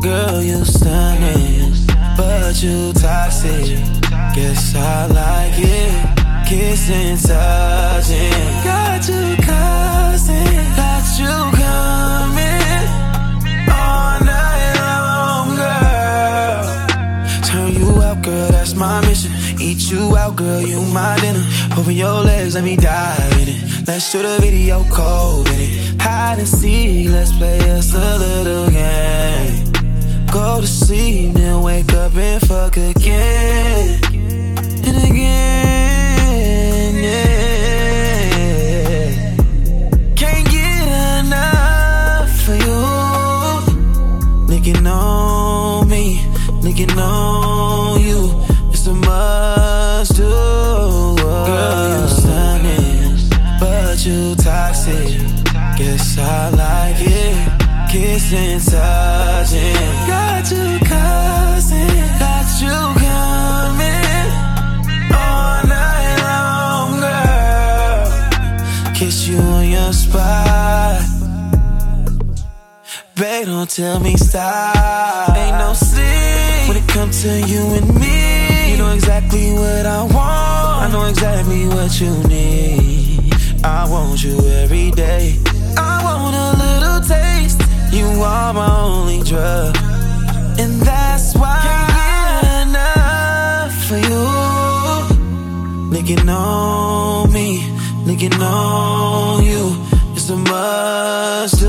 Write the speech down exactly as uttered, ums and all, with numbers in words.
Girl, you stunning, but you toxic. Guess I like it. Kissing, touching. Got you cussing, got you coming all night long, girl. Turn you out, girl, that's my mission. Eat you out, girl, you my dinner. Open your legs, let me dive in it. Let's shoot a video cold in it. Hide and seek, let's play us a little game. Go to sleep, then wake up and fuck again and again, yeah. Can't get enough for you. Licking on me, licking on you. It's a must do. Girl, you stunning, but you toxic. Guess I like it. Kissing, touching. Got you cussing, got you coming all night long, girl. Kiss you on your spot. Babe, don't tell me stop. Ain't no sleep when it comes to you and me. You know exactly what I want. I know exactly what you need. I want you every day. I want a little taste. You are my only drug, and that's why I can't get enough for you. Licking on me, licking on you. It's a must.